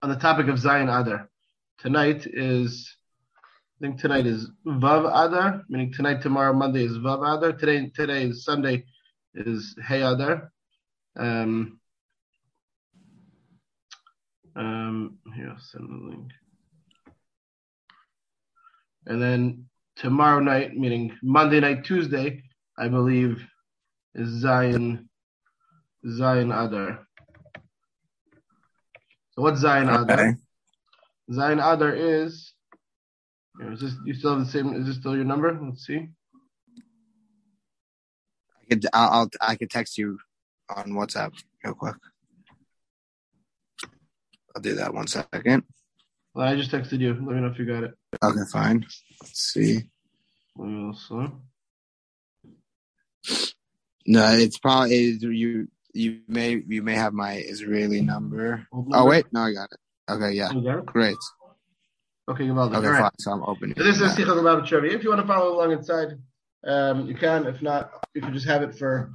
on the topic of Zion Adar. Tonight is, I think tonight is Vav Adar, meaning tonight, tomorrow, Monday is Vav Adar. Today is Sunday, is Hey Adar. Here, I'll send the link. And then tomorrow night, meaning Monday night, Tuesday, I believe, is Zion Adar. So what's Zion Adar? Zion Adar is this, you still have the same? Is this still your number? Let's see. I could text you on WhatsApp real quick. I'll do that 1 second. Well, I just texted you. Let me know if you got it. Okay, fine. Let's see. Also. No, it's probably you may have my Israeli number. Oh wait, no, I got it. Okay, yeah, great. Okay, Givaldi. Okay, right. Fine. So I'm opening. So this is Sicha Lubavitch Rebbe. If you want to follow along inside, you can. If not, you can just have it for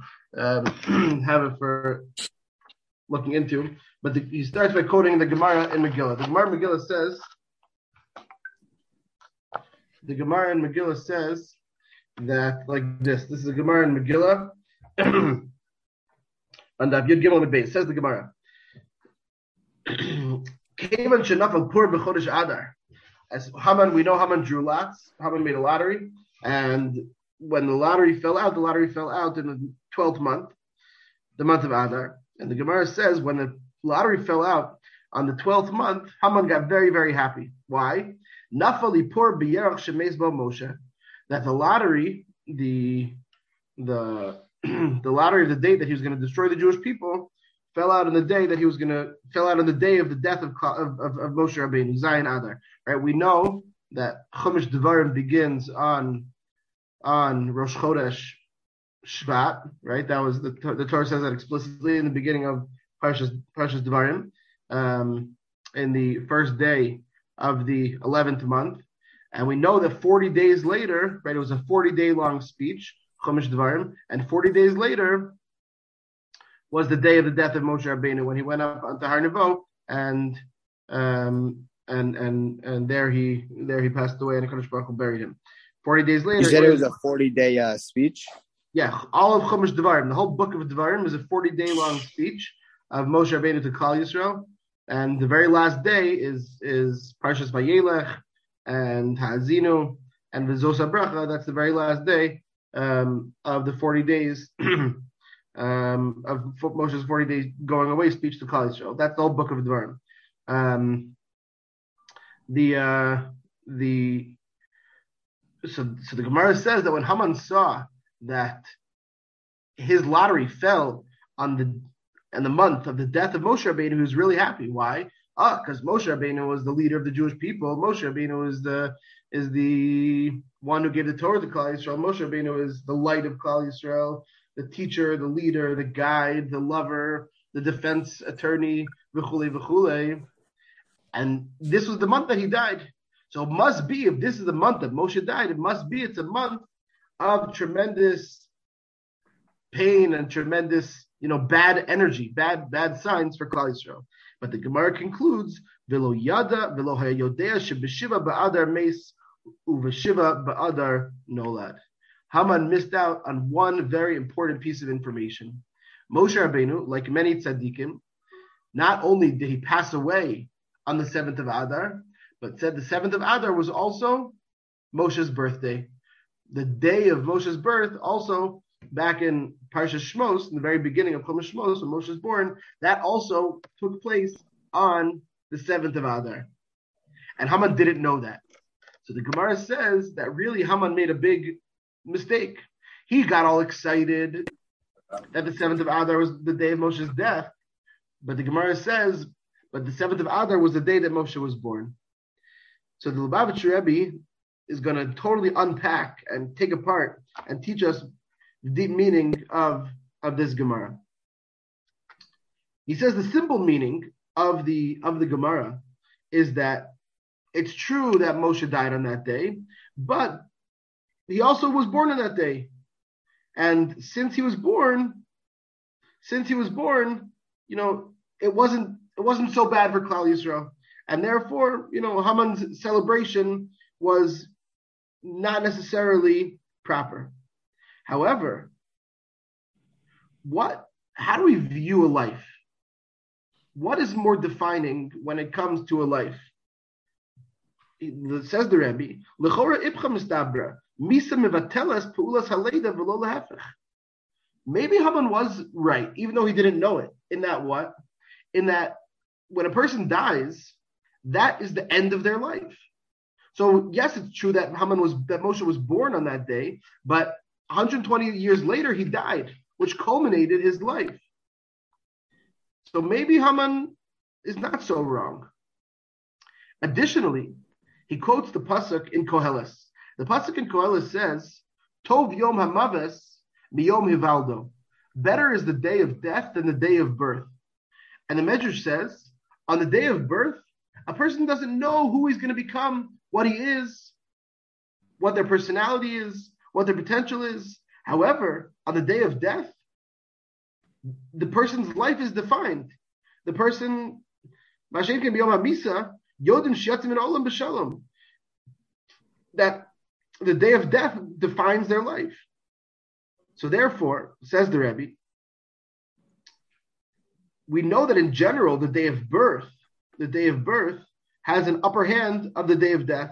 looking into. But he starts by quoting the Gemara in Megillah. The Gemara in Megillah says that like this. This is a Gemara in Megillah. And Yud Gimel with Beis says the Gemara. Kevan shenafal pur b'chodesh Adar. As Haman, we know Haman drew lots. Haman made a lottery, and when the lottery fell out in the 12th month, the month of Adar. And the Gemara says when the lottery fell out on the 12th month, Haman got very, very happy. Why? Nafali pur b'yerach shemeis bo Moshe. That the lottery, the lottery of the day that he was going to destroy the Jewish people, fell out on the day that fell out on the day of the death of Moshe Rabbeinu, Zion Adar. Right? We know that Chumash Devarim begins on Rosh Chodesh Shvat. Right? That was the Torah says that explicitly in the beginning of Parshas Devarim, in the first day of the 11th month, and we know that 40 days later, right? It was a 40-day long speech, Chumash Devarim, and 40 days later was the day of the death of Moshe Rabbeinu when he went up onto Har Nevo and there he passed away and HaKadosh Baruch Hu buried him. 40 days later. You said it was a 40-day speech? Yeah, all of Chumash Devarim, the whole book of Devarim is a 40-day long speech of Moshe Rabbeinu to Klal Yisrael, and the very last day is Parshas Vayelech and Ha'azinu and V'zos HaBracha. That's the very last day of the 40 days. Of Moshe's 40 days going away speech to Klal Yisrael. That's the whole book of Devarim. So the Gemara says that when Haman saw that his lottery fell on the month of the death of Moshe Rabbeinu, he was really happy. Why? Because Moshe Rabbeinu was the leader of the Jewish people. Moshe Rabbeinu is the one who gave the Torah to Klal Yisrael. Moshe Rabbeinu is the light of Klal Yisrael, the teacher, the leader, the guide, the lover, the defense attorney, v'chulei v'chulei. And this was the month that he died. So it must be, if this is the month that Moshe died, it's a month of tremendous pain and tremendous, bad energy, bad signs for Klal Yisrael. But the Gemara concludes, v'lo hayodea shebeshiva ba'adar meis uveshiva ba'adar nolad. Haman missed out on one very important piece of information. Moshe Rabbeinu, like many tzaddikim, not only did he pass away on the 7th of Adar, but said the 7th of Adar was also Moshe's birthday. The day of Moshe's birth, also back in Parshas Shmos, in the very beginning of Chumash Shmos, when Moshe was born, that also took place on the 7th of Adar. And Haman didn't know that. So the Gemara says that really Haman made a big mistake. He got all excited that the 7th of Adar was the day of Moshe's death, but the Gemara says, but the 7th of Adar was the day that Moshe was born. So the Lubavitch Rebbe is going to totally unpack and take apart and teach us the deep meaning of this Gemara. He says the simple meaning of the Gemara is that it's true that Moshe died on that day, but he also was born on that day. And since he was born, it wasn't so bad for Klal Yisrael. and therefore, Haman's celebration was not necessarily proper. However, how do we view a life? What is more defining when it comes to a life? It says the Rebbe, L'chora ipcha mistabra, misa mevatelas peulas haleida v'lo lehefech. Maybe Haman was right, even though he didn't know it. In that what? In that when a person dies, that is the end of their life. So yes, it's true that Moshe was born on that day, but 120 years later he died, which culminated his life. So maybe Haman is not so wrong. Additionally, he quotes the pasuk in Koheles. The pasuk in Koheles says, "Tov yom hamaves miyom hivaldo." Better is the day of death than the day of birth. And the Medrash says, on the day of birth, a person doesn't know who he's going to become, what he is, what their personality is, what their potential is. However, on the day of death, the person's life is defined. The person, that the day of death defines their life. So therefore, says the Rebbe, we know that in general, the day of birth has an upper hand of the day of death.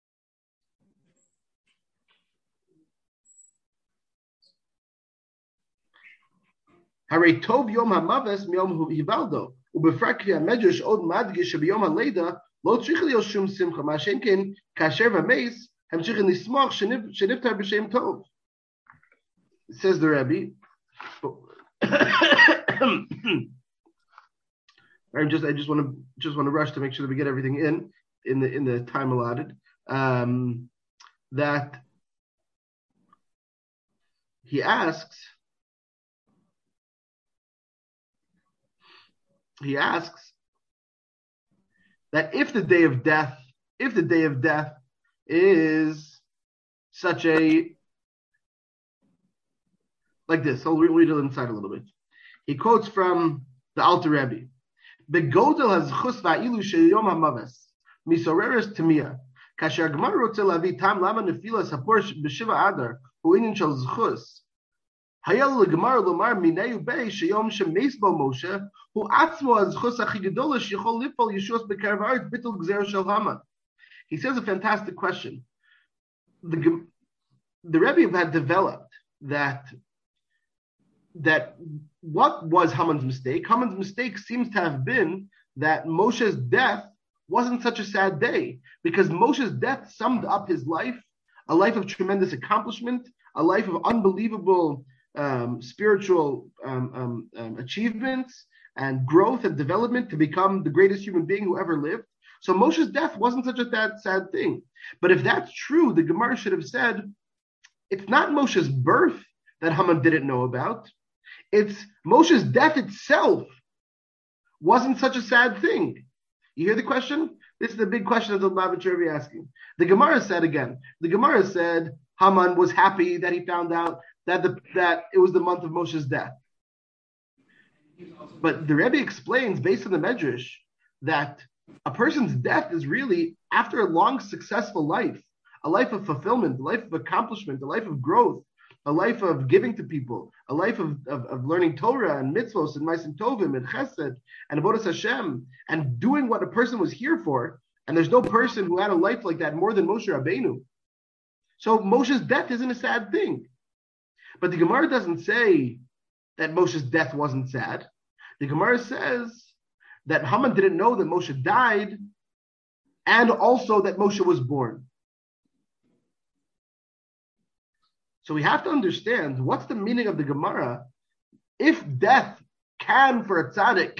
Hare tov yom hamaves miyom hivaldo, ubefrak medrash od madgish b'yom haleida lo tzrich lios shum simcha ma'ashenkin kasher v'meis hamshichin nismach sheniftar b'shem tov. Says the Rebbe. I just want to rush to make sure that we get everything in the time allotted. That he asks that if the day of death is such a like this, I'll read it inside a little bit. He quotes from the Alter Rebbe. Begodel has chus va'ilu sheyom hamaves misoreres temia kasher Gemara rotze lavi tam lama nefilas hapor b'shiva adar hu inin shel zchus hayal leGemara lomar mineu bei sheyom shemeis bo Moshe hu atzmo az chus achi gedola shechol lifol yeshuas b'karev haaretz bitul gzer shel Haman. He says a fantastic question. The Rebbe had developed that what was Haman's mistake? Haman's mistake seems to have been that Moshe's death wasn't such a sad day, because Moshe's death summed up his life, a life of tremendous accomplishment, a life of unbelievable spiritual achievements and growth and development to become the greatest human being who ever lived. So Moshe's death wasn't such a sad thing. But if that's true, the Gemara should have said, it's not Moshe's birth that Haman didn't know about. It's Moshe's death itself wasn't such a sad thing. You hear the question? This is the big question that the Lubavitcher Rebbe asking. The Gemara said again. The Gemara said Haman was happy that he found out that it was the month of Moshe's death. But the Rebbe explains, based on the Medrash, that a person's death is really after a long, successful life, a life of fulfillment, a life of accomplishment, a life of growth, a life of giving to people, a life of learning Torah and mitzvos and ma'asim tovim and chesed and avodas Hashem and doing what a person was here for. And there's no person who had a life like that more than Moshe Rabbeinu. So Moshe's death isn't a sad thing. But the Gemara doesn't say that Moshe's death wasn't sad. The Gemara says that Haman didn't know that Moshe died and also that Moshe was born. So we have to understand what's the meaning of the Gemara. If death can, for a tzaddik,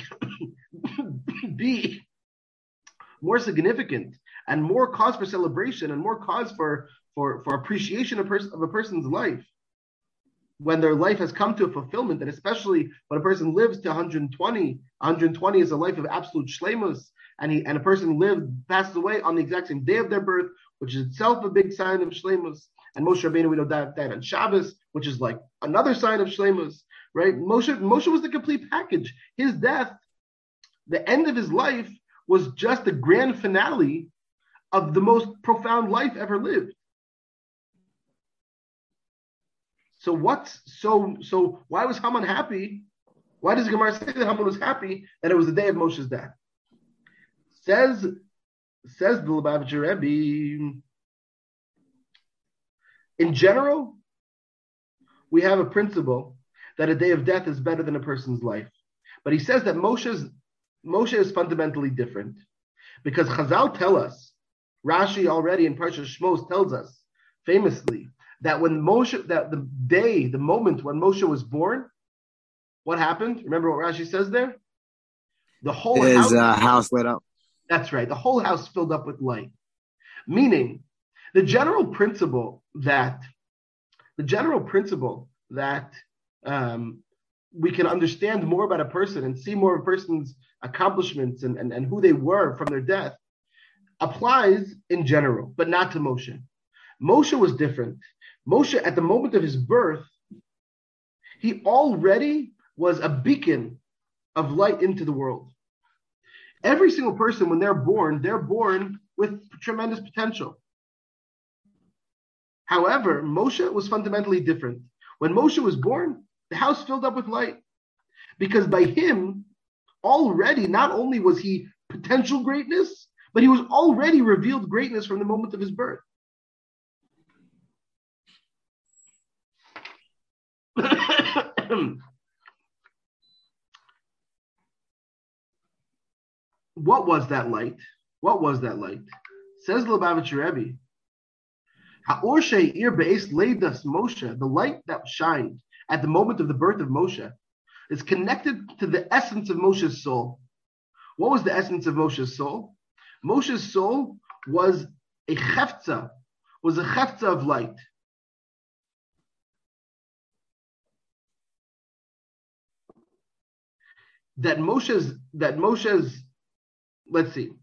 be more significant and more cause for celebration and more cause for appreciation of a person's life, when their life has come to a fulfillment, and especially when a person lives to 120 is a life of absolute shleimus, and a person passes away on the exact same day of their birth, which is itself a big sign of shleimus. And Moshe Rabbeinu, we know, died on Shabbos, which is like another sign of shleimus, right? Moshe was the complete package. His death, the end of his life, was just the grand finale of the most profound life ever lived. So why was Haman happy? Why does Gemara say that Haman was happy that it was the day of Moshe's death? Says the Lubavitcher Rebbe, in general, we have a principle that a day of death is better than a person's life. But he says that Moshe is fundamentally different because Chazal tell us, Rashi already in Parshas Shmos tells us famously that when the moment when Moshe was born, what happened? Remember what Rashi says there? The whole house lit up. That's right. The whole house filled up with light. Meaning, the general principle that we can understand more about a person and see more of a person's accomplishments and who they were from their death applies in general, but not to Moshe. Moshe was different. Moshe, at the moment of his birth, he already was a beacon of light into the world. Every single person, when they're born with tremendous potential. However, Moshe was fundamentally different. When Moshe was born, the house filled up with light. Because by him, already, not only was he potential greatness, but he was already revealed greatness from the moment of his birth. What was that light? Says Lubavitcher Rebbe, Ha'or she'ir be'es leidas Moshe, the light that shined at the moment of the birth of Moshe, is connected to the essence of Moshe's soul. What was the essence of Moshe's soul? Moshe's soul was a cheftza of light. That Moshe's, let's see.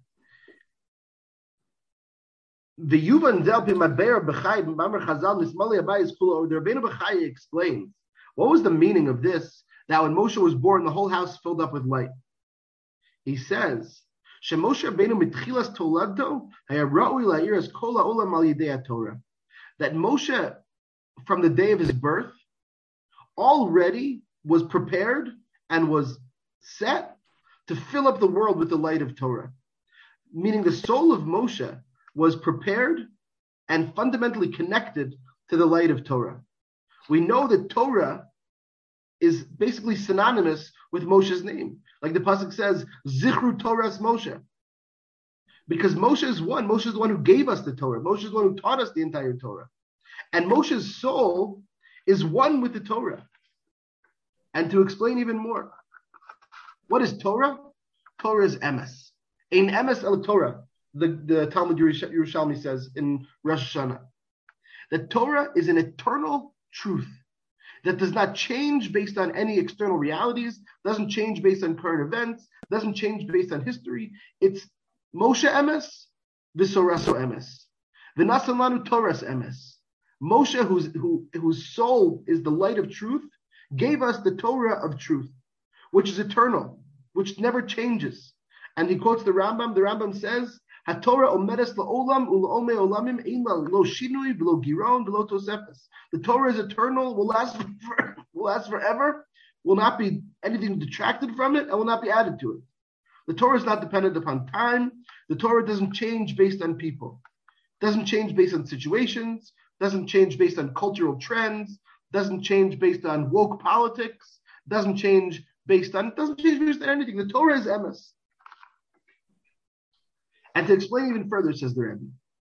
The Yuvan Zelpi Maber B'chai Mamar Chazal Nismali Abayis Kulo. The Rebbeinu B'chai explains what was the meaning of this. That when Moshe was born, the whole house filled up with light. He says, "Shemoshe Rabbeinu mitchilas toladto hayara'ui la'iras kol ha'olam al yidei Torah." That Moshe, from the day of his birth, already was prepared and was set to fill up the world with the light of Torah. Meaning the soul of Moshe was prepared and fundamentally connected to the light of Torah. We know that Torah is basically synonymous with Moshe's name. Like the pasuk says, Zichru Torah's Moshe. Because Moshe is the one who gave us the Torah. Moshe is the one who taught us the entire Torah. And Moshe's soul is one with the Torah. And to explain even more, what is Torah? Torah is emes. Ein emes el Torah, the Talmud Yerushalmi says in Rosh Hashanah. That Torah is an eternal truth that does not change based on any external realities, doesn't change based on current events, doesn't change based on history. It's Moshe emes, v'soraso emes. V'nasan lanu Torah's emes. Moshe, whose soul is the light of truth, gave us the Torah of truth, which is eternal, which never changes. And he quotes the Rambam. The Rambam says, HaTorah omedes la'olam u'la'omei olamim ein lo shinui v'lo giron v'lo tosefes. The Torah is eternal, will last forever, will not be anything detracted from it, and will not be added to it. The Torah is not dependent upon time. The Torah doesn't change based on people. Doesn't change based on situations. Doesn't change based on cultural trends. Doesn't change based on woke politics. Doesn't change based on anything. The Torah is emes. And to explain even further, says the Rebbe,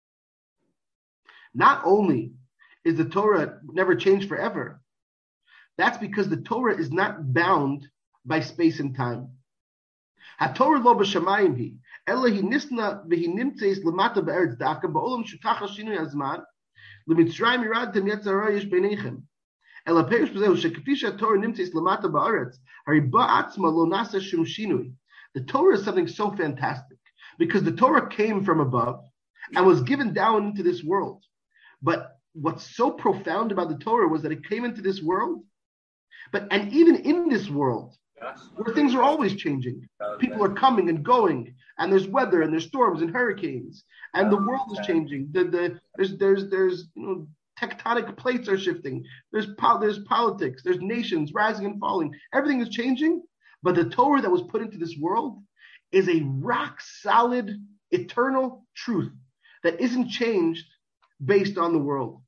not only is the Torah never changed forever, that's because the Torah is not bound by space and time. HaTorah lo b'shamayim hi, ela hi nisna v'hi nimtzeis lemata b'eretz daka ba'olam shutach ha'shinui hazman l'mitzrayim yiradtem yetzer hara yesh b'neichem. Ela perish b'zehu shekefi she'atorah nimtzeis lemata ba'eretz hari ba'atzma lo nasa shum shinui. The Torah is something so fantastic because the Torah came from above and was given down into this world. But what's so profound about the Torah was that it came into this world, and even in this world, where things are always changing. People are coming and going, and there's weather, and there's storms and hurricanes, and the world is changing. There's tectonic plates are shifting. There's politics. There's nations rising and falling. Everything is changing, but the Torah that was put into this world is a rock solid, eternal truth that isn't changed based on the world.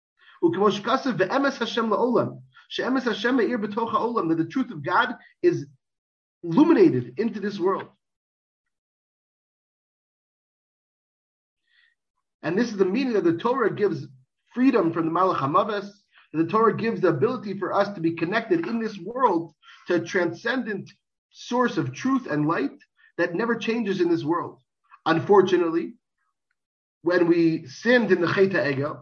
That the truth of God is illuminated into this world. And this is the meaning that the Torah gives freedom from the Malach HaMaves. The Torah gives the ability for us to be connected in this world to a transcendent source of truth and light that never changes in this world. Unfortunately, when we sinned in the Chet HaEgel,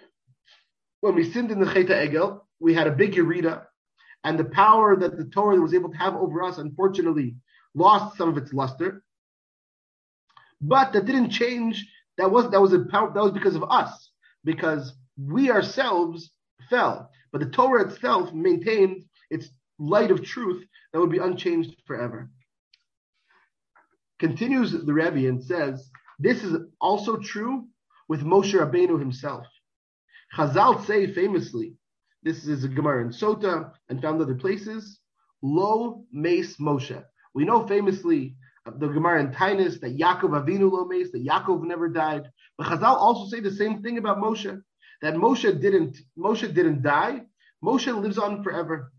we had a big Yerida, and the power that the Torah was able to have over us, unfortunately, lost some of its luster. But that didn't change. That was because of us, because we ourselves fell. But the Torah itself maintained its light of truth that would be unchanged forever. Continues the Rebbe and says, this is also true with Moshe Rabbeinu himself. Chazal say famously, this is a Gemara in Sota and found other places, Lo Meis Moshe. We know famously the Gemara in Tainus that Yaakov Avinu Lo Meis, that Yaakov never died. But Chazal also say the same thing about Moshe, that Moshe didn't die. Moshe lives on forever.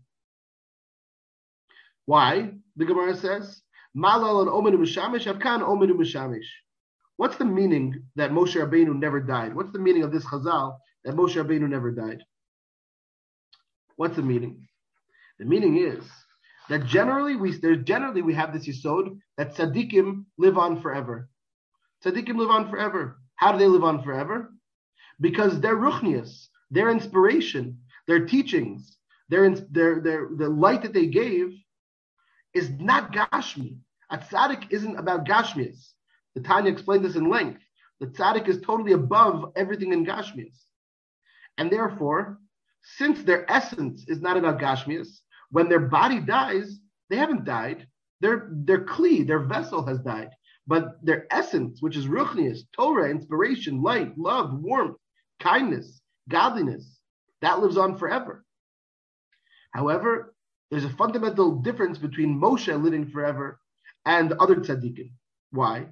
Why? The Gemara says, Malal and Omenu Mishamish, Avkan Omenu Mishamish. What's the meaning that Moshe Rabbeinu never died? What's the meaning of this Chazal that Moshe Rabbeinu never died? What's the meaning? The meaning is that generally we have this yesod that tzaddikim live on forever. Tzaddikim live on forever. How do they live on forever? Because their ruchnius, their inspiration, their teachings, the light that they gave is not gashmi. A tzaddik isn't about gashmias. The Tanya explained this in length. The tzaddik is totally above everything in gashmias. And therefore, since their essence is not about gashmias, when their body dies, they haven't died. Their kli, their vessel has died. But their essence, which is ruchnius, Torah, inspiration, light, love, warmth, kindness, godliness, that lives on forever. However, there's a fundamental difference between Moshe living forever and other tzaddikim. Why?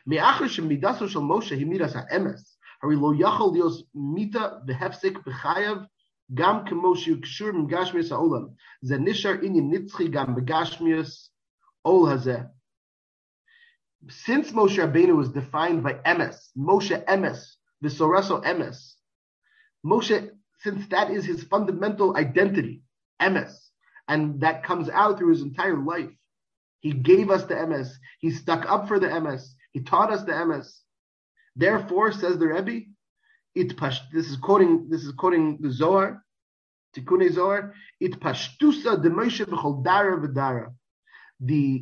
Gam kemoshu kshur mgashmius haolam ze nishar inyan nitzchi gam begashmius ol hazeh. Since Moshe Rabbeinu was defined by emes, Moshe emes, v'soraso emes, Moshe, since that is his fundamental identity, emes, and that comes out through his entire life, he gave us the emes, he stuck up for the emes, he taught us the emes. Therefore, says the Rebbe, this is quoting the Zohar, Tikkun Zohar. It pashtusa de Moshe b'chol dara v'dara. The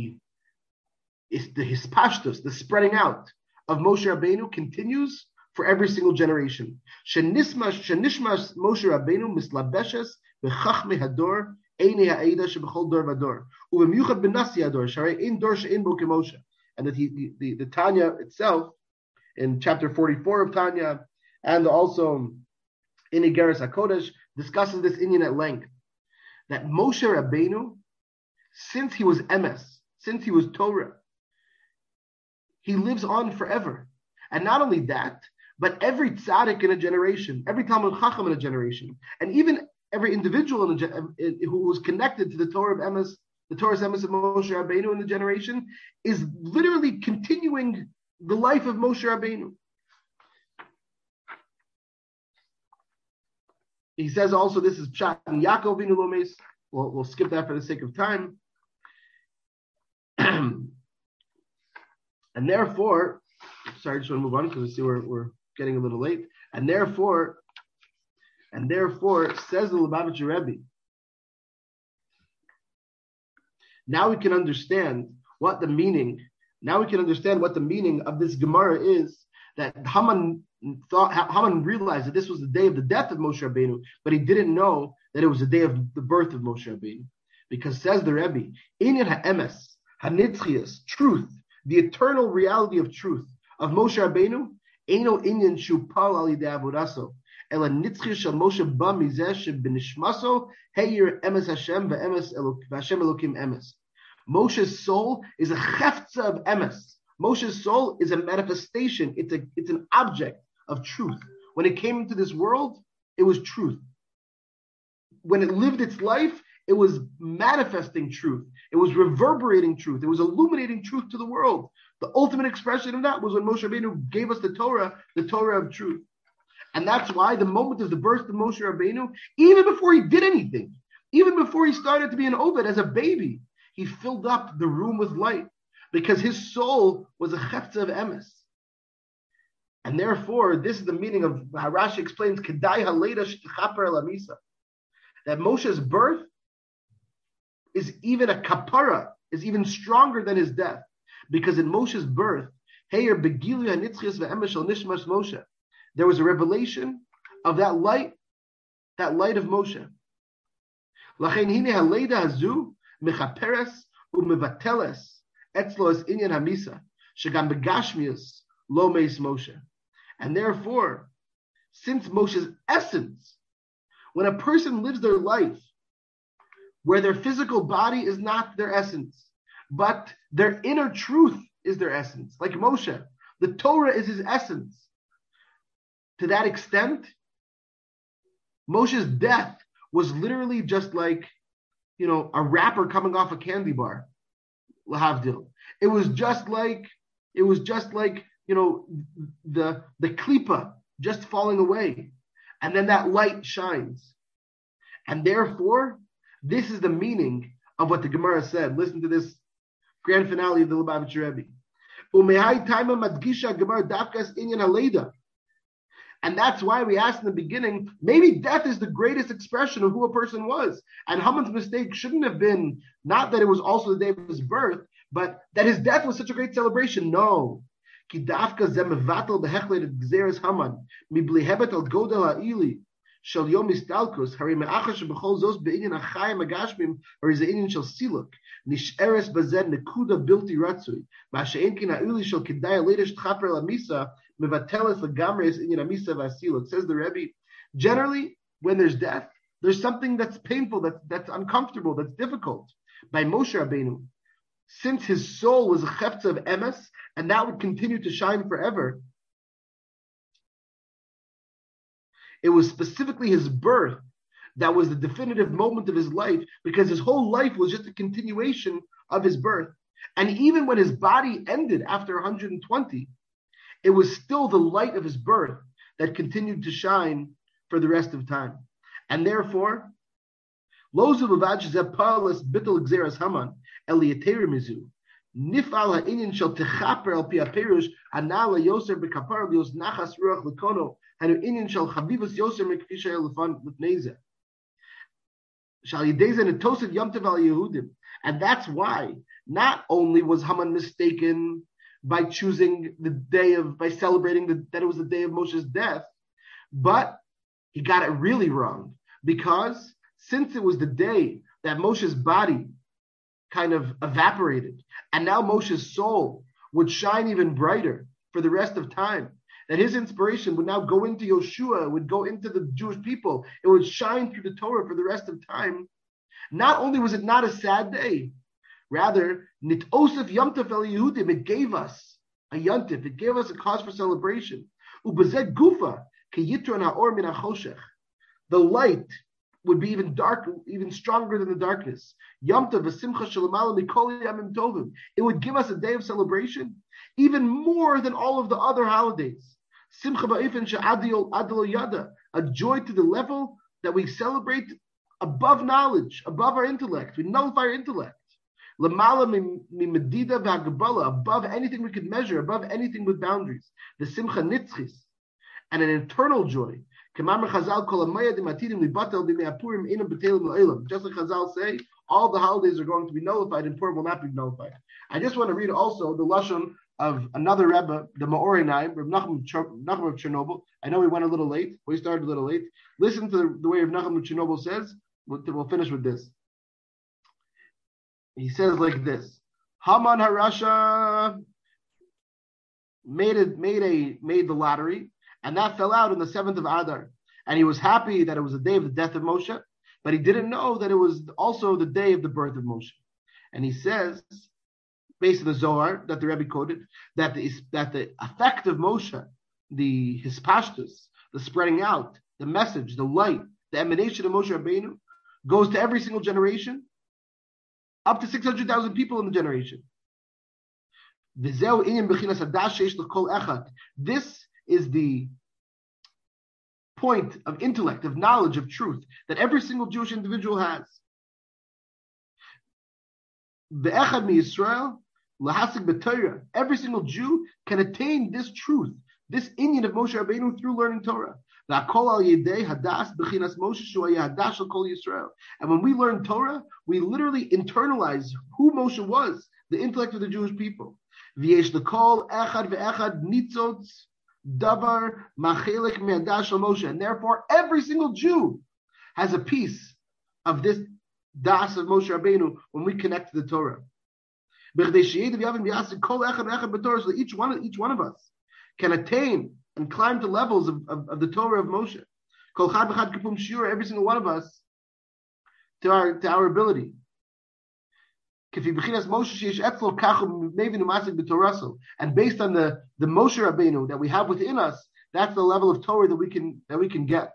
hispashtus, the spreading out of Moshe Rabbeinu continues for every single generation. Shenishmas Moshe Rabbeinu mislabeshes b'chachmei hador einei ha'eda sheb'chol dor v'dor u'b'miyuchad b'nasi hador sharei ein dor she'ein bo k'Moshe. And that the Tanya itself in chapter 44 of Tanya, and also in Igeres HaKodesh, discusses this inyan at length, that Moshe Rabbeinu, since he was emes, since he was Torah, he lives on forever. And not only that, but every tzaddik in a generation, every Talmud Chacham in a generation, and even every individual who was connected to the Torah of emes, the Torah's emes of Moshe Rabbeinu in the generation, is literally continuing the life of Moshe Rabbeinu. He says also, this is Pshat and Yaakov Avinu Lo Meis. We'll skip that for the sake of time. And therefore, sorry, I just want to move on because I see we're getting a little late. And therefore, says the Lubavitcher Rebbe, now we can understand what the meaning of this Gemara is, that Haman realized that this was the day of the death of Moshe Rabbeinu, but he didn't know that it was the day of the birth of Moshe Rabbeinu. Because says the Rebbe, Inyan ha'emes, hanitzchias, truth, the eternal reality of truth of Moshe Rabbeinu, Eino Inyan shu pal al yidei avodaso, ela nitzchias shel Moshe ba mizeh shebenishmaso heyir emes Hashem ve'emes Hashem Elokim emes. Moshe's soul is a cheftza of emes. Moshe's soul is a manifestation. It's an object of truth. When it came into this world, it was truth. When it lived its life, it was manifesting truth. It was reverberating truth. It was illuminating truth to the world. The ultimate expression of that was when Moshe Rabbeinu gave us the Torah of truth. And that's why the moment of the birth of Moshe Rabbeinu, even before he did anything, even before he started to be an Oved as a baby, he filled up the room with light because his soul was a cheftza of emes. And therefore, this is the meaning of how Rashi explains, Kedai haleida shtechaper el hamisa, that Moshe's birth is even a kapara, is even stronger than his death. Because in Moshe's birth, Heyer begilu hanitzchias ve'emes shel nishmas Moshe, there was a revelation of that light of Moshe. Lachein hine haleida hazu mechaperes umevateles etzlo es inyan hamisa shegam begashmius lo meis Moshe. And therefore, since Moshe's essence, when a person lives their life where their physical body is not their essence, but their inner truth is their essence, like Moshe, the Torah is his essence. To that extent, Moshe's death was literally just like, a wrapper coming off a candy bar. Lahavdil. It was just like, the klipa just falling away. And then that light shines. And therefore, this is the meaning of what the Gemara said. Listen to this grand finale of the Lubavitcher Rebbe. And that's why we asked in the beginning, maybe death is the greatest expression of who a person was. And Haman's mistake shouldn't have been, not that it was also the day of his birth, but that his death was such a great celebration. No. Ki dafka ze mevatel behechlet et gzeres Haman, mibli hebet al godel ha'ili, shel yom istalkus, hari me'achar shebechol zos be'inyan achayim agashmim, hari ze inyan shel siluk, nisheres bazed nekuda bilti ratzui, ma'ashe'en kin ha'ili shel kedai aledesh tchaper lamisa, mevateles legamres inyan amisa v'asiluk. Says the Rebbe, generally, when there's death, there's something that's painful, that's uncomfortable, that's difficult. By Moshe Rabbeinu, since his soul was a cheftza of emes, and that would continue to shine forever, it was specifically his birth that was the definitive moment of his life, because his whole life was just a continuation of his birth. And even when his body ended after 120, it was still the light of his birth that continued to shine for the rest of time. And therefore, Lozu Luvaj Zepalas Bittel Xeras Haman Eliater Mizu Nifal Ha'inyan Shel Techaper El Pia Perush Anala Yoser Bekapar Lios Nachas Ruach Lekono Hanu Inyan Shel Chavivus Yoser Mekfisha Elefan Lefneza Shal Yideza Netoset Yom Tev Al Yehudim. And that's why not only was Haman mistaken by choosing by celebrating that it was the day of Moshe's death, but he got it really wrong, because since it was the day that Moshe's body kind of evaporated, and now Moshe's soul would shine even brighter for the rest of time, that his inspiration would now go into Yoshua, would go into the Jewish people, it would shine through the Torah for the rest of time. Not only was it not a sad day, rather, Nit Osef Yomtov El Yehudim, it gave us a Yontif, it gave us a cause for celebration. Ubezed Gufa, Ke Yitron Ha'or Min HaChoshech. The light would be even darker, even stronger than the darkness. Yomtov V'Simcha Shalamala Mikol Yamim Tovim. It would give us a day of celebration, even more than all of the other holidays. Simcha Ba'ifin She'adil Yada, a joy to the level that we celebrate above knowledge, above our intellect. We nullify our intellect. Lamala Medida V'Hagabala, above anything we could measure, above anything with boundaries. The Simcha Nitzchis, and an eternal joy. Just like Chazal say, all the holidays are going to be nullified and Purim will not be nullified. I just want to read also the lashon of another Rebbe, the Maori Naim, Reb Nachum of Chernobyl. I know we went a little late. We started a little late. Listen to the way Reb Nachum of Chernobyl says. We'll finish with this. He says like this: Haman Harasha made the lottery, and that fell out on the 7th of Adar. And he was happy that it was the day of the death of Moshe, but he didn't know that it was also the day of the birth of Moshe. And he says, based on the Zohar that the Rebbe quoted, that the effect of Moshe, the hispashtus, the spreading out, the message, the light, the emanation of Moshe Rabbeinu, goes to every single generation, up to 600,000 people in the generation. This is the point of intellect, of knowledge, of truth that every single Jewish individual has. Every single Jew can attain this truth, this inyan of Moshe Rabbeinu through learning Torah. And when we learn Torah, we literally internalize who Moshe was, the intellect of the Jewish people. And therefore, every single Jew has a piece of this das of Moshe Rabbeinu when we connect to the Torah. So each one of us can attain and climb to levels of the Torah of Moshe. Every single one of us to our ability. And based on the Moshe Rabbeinu that we have within us, that's the level of Torah that we can get.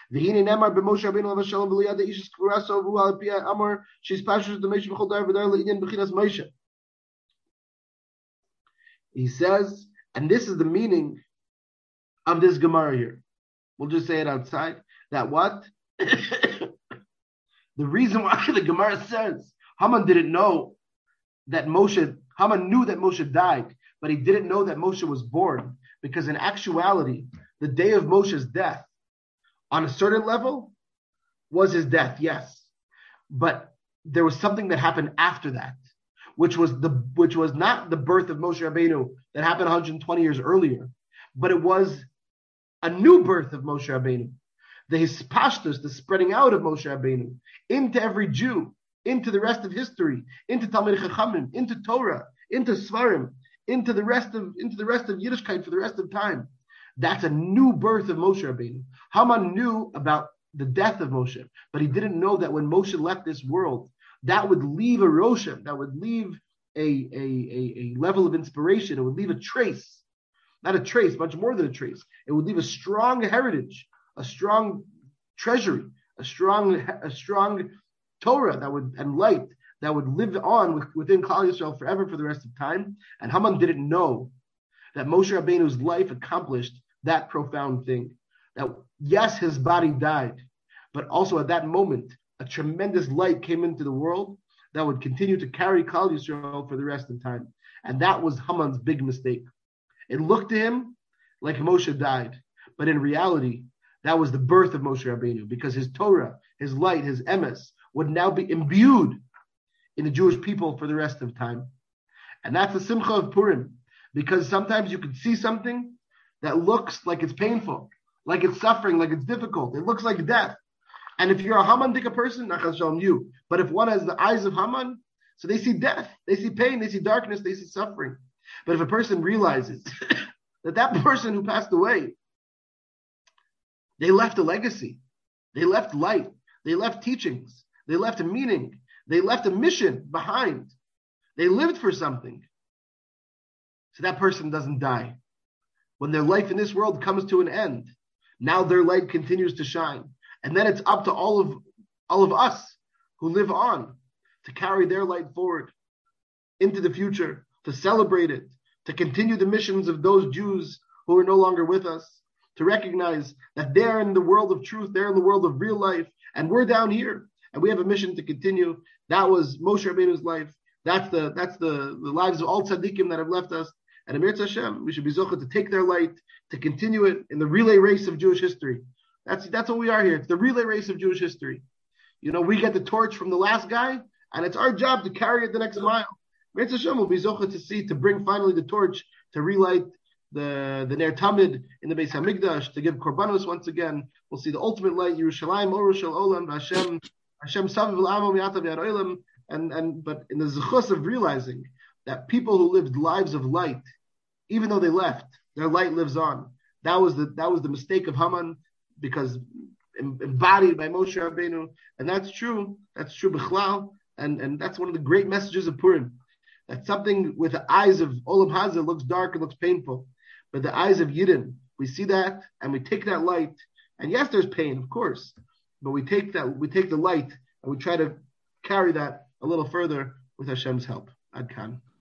He says, and this is the meaning of this Gemara here. We'll just say it outside. That what? The reason why the Gemara says Haman didn't know that Haman knew that Moshe died, but he didn't know that Moshe was born, because in actuality, the day of Moshe's death, on a certain level, was his death, yes. But there was something that happened after that, which was not the birth of Moshe Rabbeinu that happened 120 years earlier, but it was a new birth of Moshe Rabbeinu. The hispashtus, the spreading out of Moshe Rabbeinu into every Jew, into the rest of history, into Talmid Chachamim, into Torah, into Svarim, into the rest of Yiddishkeit for the rest of time. That's a new birth of Moshe Rabbeinu. Haman knew about the death of Moshe, but he didn't know that when Moshe left this world, that would leave a roshem, that would leave a level of inspiration. It would leave a trace, not a trace, much more than a trace. It would leave a strong heritage, a strong treasury, a strong Torah and light that would live on within Klal Yisrael forever for the rest of time. And Haman didn't know that Moshe Rabbeinu's life accomplished that profound thing. That yes, his body died, but also at that moment, a tremendous light came into the world that would continue to carry Klal Yisrael for the rest of time. And that was Haman's big mistake. It looked to him like Moshe died, but in reality, that was the birth of Moshe Rabbeinu, because his Torah, his light, his emes would now be imbued in the Jewish people for the rest of time. And that's the simcha of Purim, because sometimes you can see something that looks like it's painful, like it's suffering, like it's difficult. It looks like death. And if you're a Hamandika person, Nachal Shalom you. But if one has the eyes of Haman, so they see death, they see pain, they see darkness, they see suffering. But if a person realizes that person who passed away, they left a legacy, they left light, they left teachings, they left a meaning, they left a mission behind, they lived for something. So that person doesn't die. When their life in this world comes to an end, now their light continues to shine. And then it's up to all of us who live on to carry their light forward into the future, to celebrate it, to continue the missions of those Jews who are no longer with us, to recognize that they're in the world of truth, they're in the world of real life, and we're down here, and we have a mission to continue. That was Moshe Rabbeinu's life. That's the lives of all tzaddikim that have left us. And Amir Hashem, we should be zocheh to take their light, to continue it in the relay race of Jewish history. That's what we are here. It's the relay race of Jewish history. You know, we get the torch from the last guy, and it's our job to carry it the next mile. Amir Hashem will be zocheh to bring finally the torch, to relight the Ner Tamid in the Beis Hamikdash, to give korbanos once again. We'll see the ultimate light, Yerushalayim, Orushal Olam, Hashem Saviv L'Amo Mi'atav Yad Olam, but in the zechus of realizing that people who lived lives of light, even though they left, their light lives on. That was the mistake of Haman, because embodied by Moshe Rabbeinu, and that's true. That's true bichlal, and that's one of the great messages of Purim. That something with the eyes of Olam Hazeh looks dark and looks painful, but the eyes of Yidden, we see that and we take that light. And yes, there's pain, of course, but we take the light and we try to carry that a little further with Hashem's help. Ad Kan.